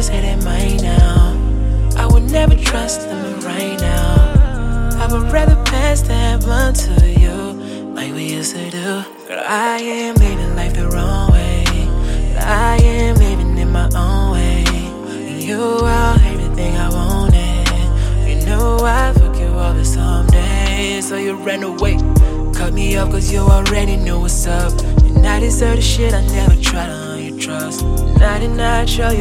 say they mine now. I would never trust them right now. I would rather pass that blunt to you, like we used to do. Girl, I am living life the wrong way, but I am living in my own way. And you are everything I wanted. You know I'd fuck you over someday. So you ran away, cut me off cause you already knew what's up. And I deserve the shit I never tried to earn your trust. And I did not show you